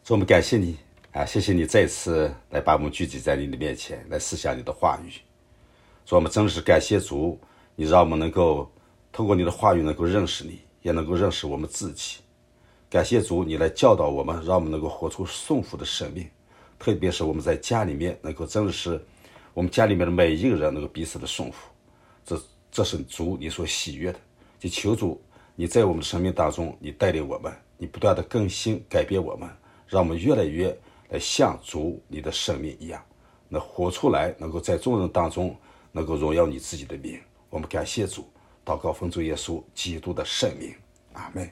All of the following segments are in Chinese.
主，我们感谢你啊，谢谢你再次来把我们聚集在你的面前，来思想你的话语。主，我们真的是感谢主，你让我们能够透过你的话语能够认识你，也能够认识我们自己。感谢主，你来教导我们，让我们能够活出顺服的生命。特别是我们在家里面能够真的是我们家里面的每一个人能够彼此的顺服，这是主你所喜悦的。就求主你在我们的生命当中，你带领我们，你不断的更新改变我们，让我们越来越来像主你的生命一样，那活出来，能够在众人当中能够荣耀你自己的名。我们感谢主，祷告奉主耶稣基督的圣名，阿门。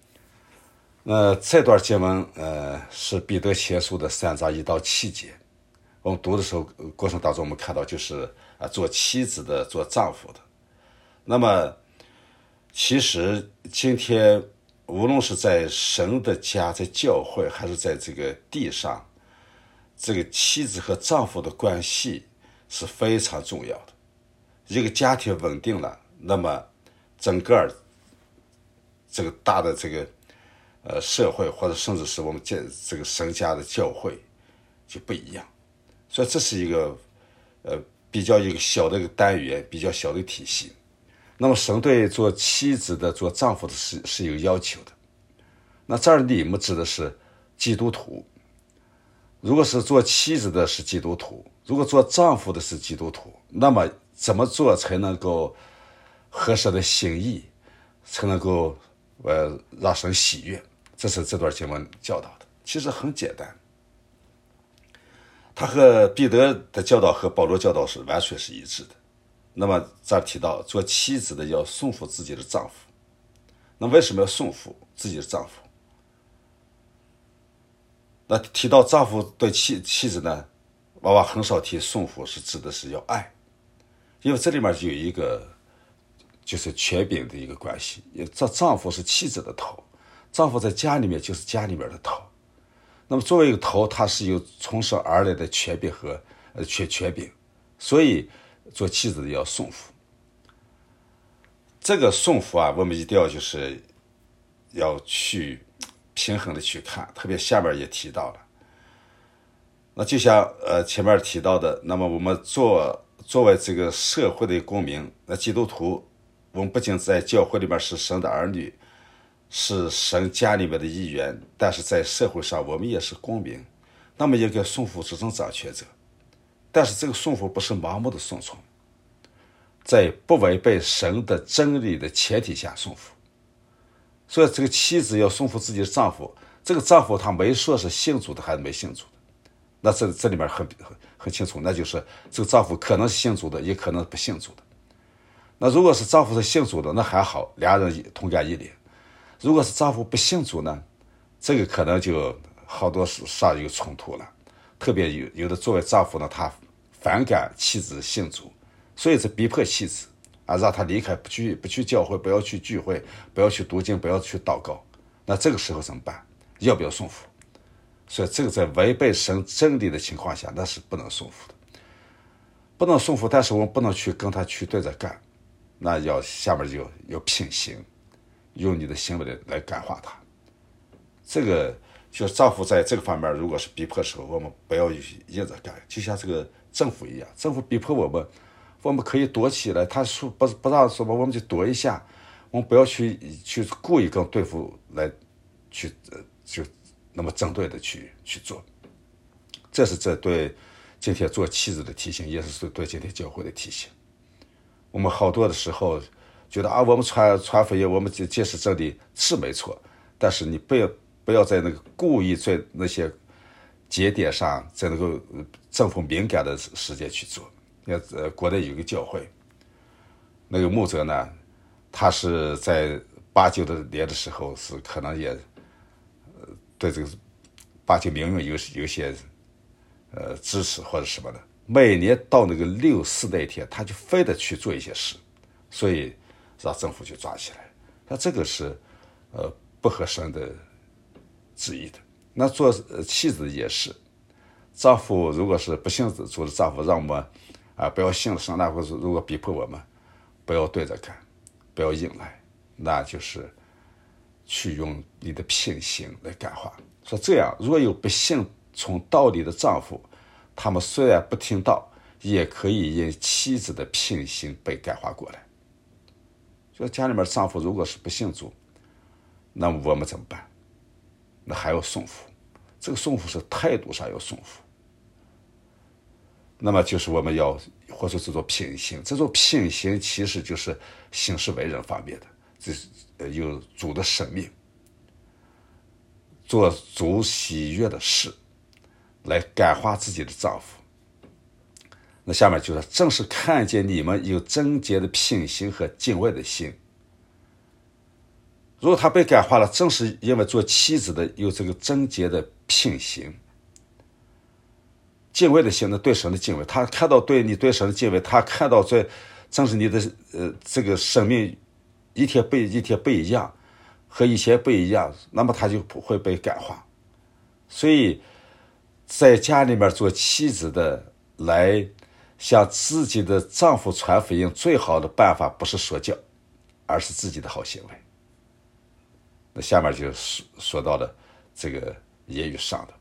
这段经文是彼得前书的3章1到7节。我们读的时候过程当中，我们看到就是做妻子的，做丈夫的。那么其实今天无论是在神的家，在教会，还是在这个地上，这个妻子和丈夫的关系是非常重要的。一个家庭稳定了，那么整个这个大的这个社会，或者甚至是我们这个神家的教会就不一样。所以这是一个比较一个小的一个单元，比较小的体系。那么神对做妻子的、做丈夫的是有要求的。那这儿你们指的是基督徒。如果是做妻子的是基督徒，如果做丈夫的是基督徒，那么怎么做才能够合神的心意，才能够让神喜悦？这是这段经文教导的。其实很简单，他和彼得的教导和保罗教导是完全是一致的。那么这儿提到做妻子的要顺服自己的丈夫，那为什么要顺服自己的丈夫？那提到丈夫对妻子呢，往往很少提顺服，是指的是要爱，因为这里面就有一个就是权柄的一个关系。这丈夫是妻子的头，丈夫在家里面就是家里面的头。那么作为一个头，他是有从生而来的权柄和权柄，所以做妻子的要顺服。这个顺服啊，我们一定要就是要去平衡的去看，特别下面也提到了。那就像前面提到的，那么我们作为这个社会的公民，那基督徒，我们不仅在教会里面是神的儿女，是神家里面的一员，但是在社会上我们也是公民，那么应该顺服执政掌权者。但是这个顺服不是盲目的顺从，在不违背神的真理的前提下顺服。所以这个妻子要顺服自己的丈夫，这个丈夫他没说是信主的还是没信主的，那这里面很清楚，那就是这个丈夫可能是信主的，也可能不信主的。那如果是丈夫是信主的，那还好，俩人同感一理。如果是丈夫不信主呢，这个可能就好多上一个冲突了。特别有的作为丈夫呢，他反感妻子信主，所以这逼迫妻子啊，让他离开，不去教会，不要去聚会，不要去读经，不要去祷告。那这个时候怎么办？要不要顺服？所以这个在违背神真理的情况下，那是不能顺服的，不能顺服。但是我们不能去跟他去对着干，那下面就要品行，用你的行为来感化他。这个就是丈夫在这个方面，如果是逼迫的时候，我们不要硬着干，就像这个政府一样，政府逼迫我们可以躲起来，他说不让什么，我们就躲一下，我们不要去故意跟对付来就那么针对的去做。这是对今天做妻子的提醒，也是对今天教会的提醒。我们好多的时候觉得我们传福音，我们揭示真理是没错，但是你不要在那个故意在那些节点上，在那个政府敏感的时间去做。国内有一个教会，那个牧者呢，他是在89年的时候是可能也对这个89民运有些支持或者什么的，每年到那个6·4那一天，他就非得去做一些事，所以让政府就抓起来。那这个是不合神的旨意的。那做妻子也是，丈夫如果是不信主的丈夫，让我们不要信了神，那或者如果逼迫我们，不要对着干，不要硬来，那就是去用你的品行来感化。 说这样，若有不信从道理的丈夫，他们虽然不听道，也可以因妻子的品行被感化过来。说家里面丈夫如果是不信主，那么我们怎么办？那还要顺服，这个顺服是态度上要顺服。那么就是我们要活出这种品行，这种品行其实就是行事为人方面的，这是有主的生命，做主喜悦的事，来感化自己的丈夫。那下面就是正是看见你们有贞洁的品行和敬畏的心。如果他被感化了，正是因为做妻子的有这个贞洁的品行、敬畏的心呢，对神的敬畏。他看到对你对神的敬畏，他看到正是你的这个生命一天不一样，和以前不一样，那么他就不会被感化。所以在家里面做妻子的来向自己的丈夫传福音，最好的办法不是说教，而是自己的好行为。那下面就说到了这个言语上的。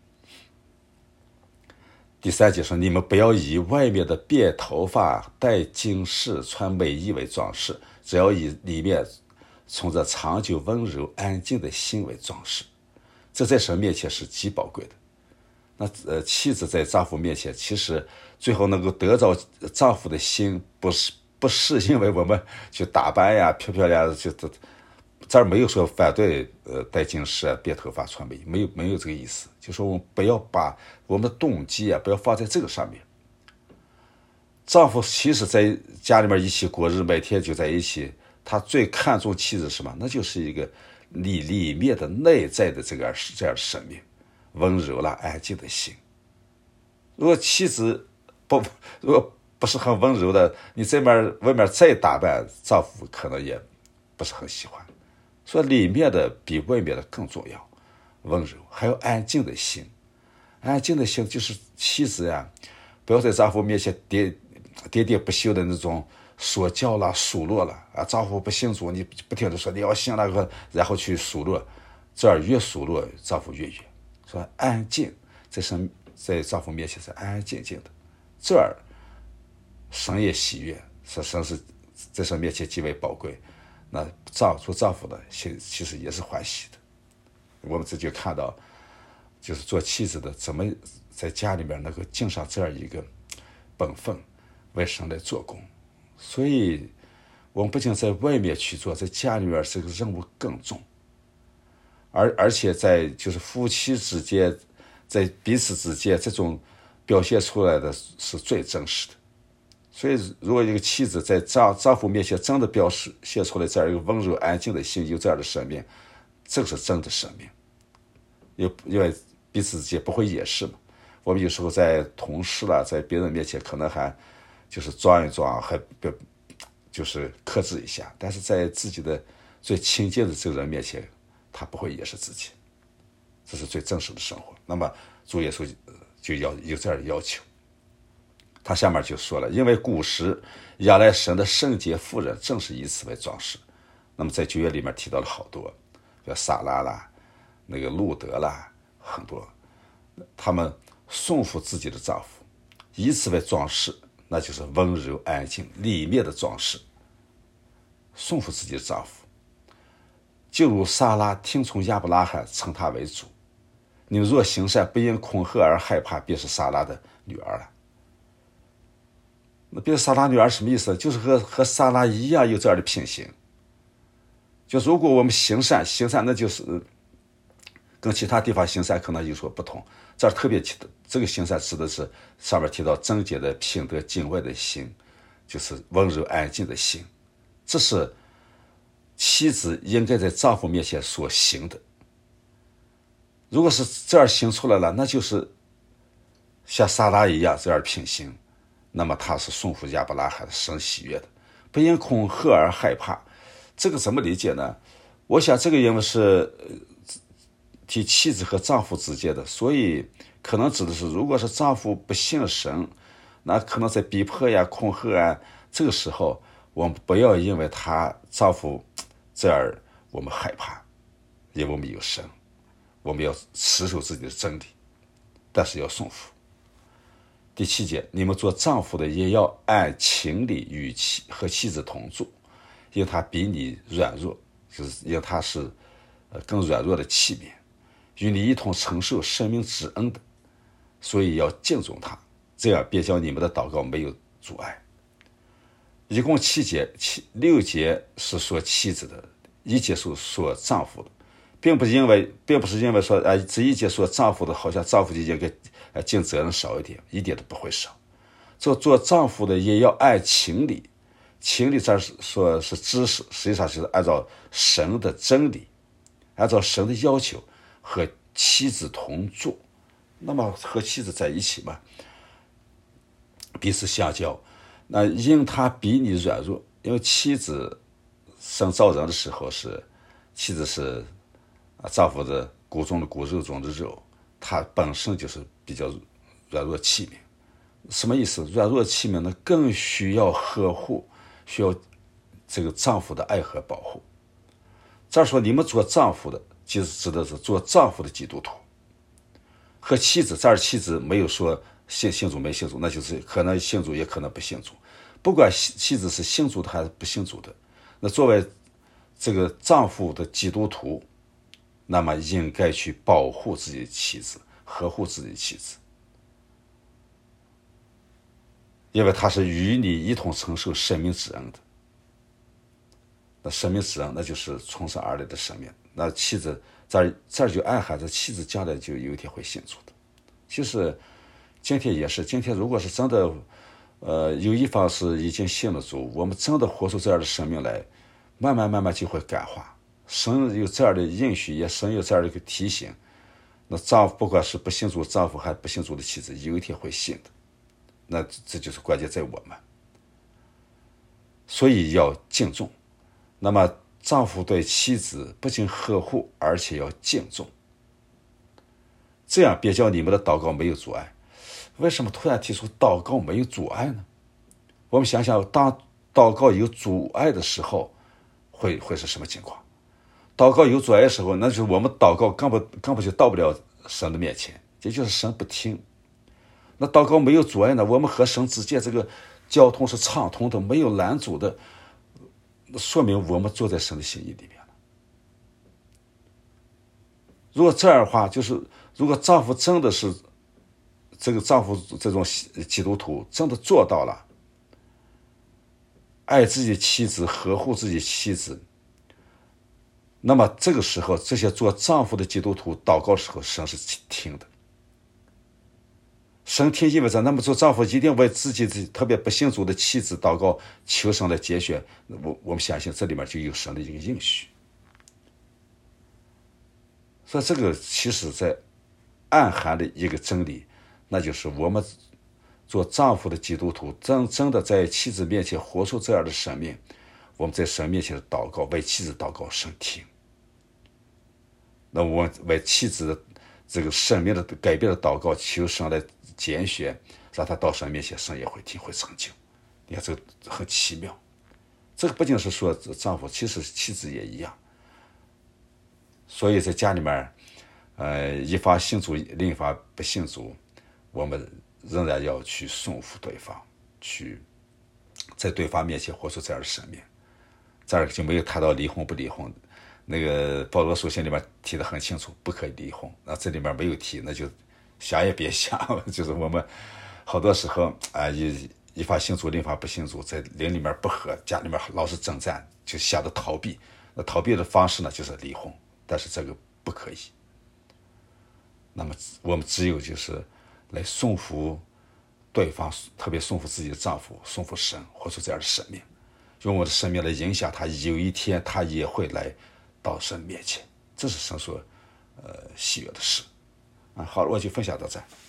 第3节说，你们不要以外面的辫头发、戴金饰、穿美衣为装饰，只要以里面从着长久温柔安静的心为装饰，这在神面前是极宝贵的。那妻子在丈夫面前，其实最后能够得到丈夫的心，不是因为我们去打扮呀、漂漂亮亮，就这儿没有说反对戴金饰啊、辫头发、穿美衣，没有这个意思。就说我们不要把我们的动机啊，不要放在这个上面。丈夫其实在家里面一起过日，每天就在一起，他最看重妻子什么？那就是一个里面的内在的这样的生命，温柔啦、安静的心。如果妻子如果不是很温柔的，你这面外面再打扮，丈夫可能也不是很喜欢。所以里面的比外面的更重要，温柔，还有安静的心。安静的心就是妻子呀，不要在丈夫面前喋喋不休的那种说教啦、数落啦啊，丈夫不信主，你不停的说你要信那个，然后去数落，这儿越数落丈夫越远。说安静，在丈夫面前是安安静静的，这儿神也喜悦，神是在神面前极为宝贵。那做丈夫的其实也是欢喜的。我们这就看到，就是做妻子的怎么在家里面能够尽上这样一个本分，为神来做工。所以我们不仅在外面去做，在家里面这个任务更重。而且在就是夫妻之间，在彼此之间，这种表现出来的是最真实的。所以如果一个妻子在丈夫面前真的表现出来这样一个温柔安静的心，有这样的生命，这个是真的生命。因为彼此之间不会掩饰嘛。我们有时候在同事啦，在别人面前可能还就是装一装，还就是克制一下，但是在自己的最亲近的这个人面前，他不会掩饰自己，这是最真实的生活。那么主耶稣就要有这样的要求。他下面就说了，因为古时亚来神的圣洁妇人正是以此为装饰。那么在旧约里面提到了好多，比如撒拉啦、那个路德啦，很多，他们顺服自己的丈夫，以此为装饰，那就是温柔安静里面的装饰。顺服自己的丈夫，就如撒拉听从亚伯拉罕，称他为主。你们若行善，不因恐吓而害怕，便是撒拉的女儿了。那别撒拉女儿什么意思？就是和撒拉一样有这样的品行。就如果我们行善，那就是跟其他地方行善可能有所不同。这儿特别提的这个行善指的是上面提到贞洁的品德、敬畏的心，就是温柔安静的心。这是妻子应该在丈夫面前所行的。如果是这样行出来了，那就是像撒拉一样这样品行。那么他是顺服亚伯拉罕，神喜悦的，不因恐吓而害怕。这个怎么理解呢？我想这个因为是提妻子和丈夫之间的，所以可能指的是，如果是丈夫不信神，那可能在逼迫呀、恐吓啊，这个时候我们不要因为他丈夫这样我们害怕，因为我们有神， 我们要持守自己的真理，但是要顺服。第7节，你们做丈夫的也要按情理与妻子同住，因为他比你软弱，就是因为他是更软弱的器皿，与你一同承受生命之恩的，所以要敬重他，这样别叫你们的祷告没有阻碍。一共7节，6节是说妻子的，1节是说丈夫的，并不是因为说这1节说丈夫的，好像丈夫就应该尽责任少一点，一点都不会少。做丈夫的也要按情理，情理这儿说是知识，实际上就是按照神的真理，按照神的要求和妻子同住。那么和妻子在一起嘛，彼此相交。那因他比你软弱，因为妻子生造人的时候妻子是丈夫的骨中的骨肉中的肉，她本身就是比较软弱器皿。什么意思？软弱器皿呢，更需要呵护，需要这个丈夫的爱和保护。这儿说你们做丈夫的，其实指的是做丈夫的基督徒。和妻子，这儿妻子没有说信主没信主，那就是可能信主也可能不信主。不管妻子是信主的还是不信主的，那作为这个丈夫的基督徒，那么应该去保护自己的妻子，呵护自己的妻子，因为他是与你一同承受生命之恩的。那生命之恩，那就是从生而来的生命。那妻子这儿就暗含着妻子将来就有一天会信主的。其实今天也是，今天如果是真的有一方是已经信了主，我们真的活出这样的生命来，慢慢就会感化。神有这样的应许，也神有这样的一个提醒，那丈夫不管是不信主丈夫还不信主的妻子，有一天会信的。那这就是关键在我们，所以要敬重。那么丈夫对妻子不仅呵护，而且要敬重，这样别叫你们的祷告没有阻碍。为什么突然提出祷告没有阻碍呢？我们想想，当祷告有阻碍的时候，会是什么情况？祷告有阻碍的时候，那就是我们祷告根本就到不了神的面前，也就是神不听。那祷告没有阻碍呢？我们和神之间这个交通是畅通的，没有拦阻的，说明我们坐在神的心意里面了。如果这样的话，就是如果丈夫真的是这种基督徒真的做到了爱自己的妻子，呵护自己的妻子，那么这个时候，这些做丈夫的基督徒祷告的时候，神是听的。神听意味着，那么做丈夫一定为自己特别不信主的妻子祷告，求神来拣选。我们相信这里面就有神的一个应许。所以这个其实在暗含的一个真理，那就是我们做丈夫的基督徒真的在妻子面前活出这样的生命，我们在神面前的祷告，为妻子祷告，神听。那我们为妻子的这个生命的改变的祷告，求神来拣选，让他到神面前，神也会听，会成就。你看这个很奇妙。这个不仅是说丈夫，其实妻子也一样。所以在家里面，一方信主，另一方不信主，我们仍然要去顺服对方，去在对方面前活出这样的生命。这儿就没有谈到离婚不离婚，那个保罗书信里面提得很清楚，不可以离婚。那这里面没有提，那就想也别想。就是我们好多时候一方信主，另一方不信主，在邻里面不和，家里面老是征战，就想着逃避。那逃避的方式呢，就是离婚。但是这个不可以。那么我们只有就是来顺服对方，特别顺服自己的丈夫，顺服神，活出这样的生命，用我的生命来影响他，有一天他也会来到神面前，这是神所喜悦的事。好了，我就分享到这。